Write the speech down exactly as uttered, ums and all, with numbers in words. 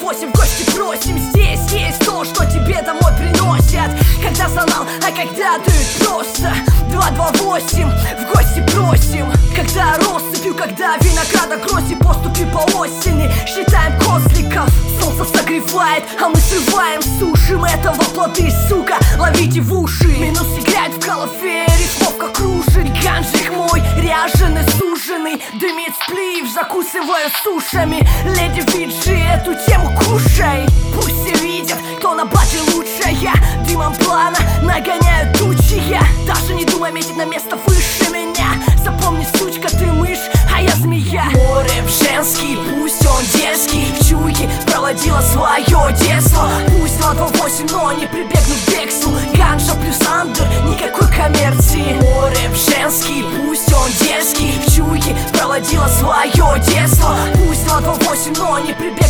восемь в гости просим. Здесь есть то, что тебе домой приносят, когда занал, а когда дают просто. Два два восемь в гости просим, когда россыпью, когда винограда гроздь и поступи по осени. Считаем козликов, солнце согревает, а мы срываем, сушим этого плоды, сука, ловите в уши. Минус играет в калафе, рифмовка кружит. Ганжик мой, ряженый, суженый, дымит сплив, закусываю сушами. Леди Виджи, эту тему кушай. Пусть все видят, кто на бате лучшая. Дымом плана нагоняют тучи. Я даже не думай метить на место выше меня. Запомни, сучка, ты мышь, а я змея. Море женский, пусть он дерзкий, в чуйке проводила свое детство. Пусть два два восемь, но не прибегну к бегству. Ганжа плюс андер, никакой коммерции. Море женский, пусть он дерзкий, в чуйке проводила свое детство. Пусть два два восемь, но не прибегну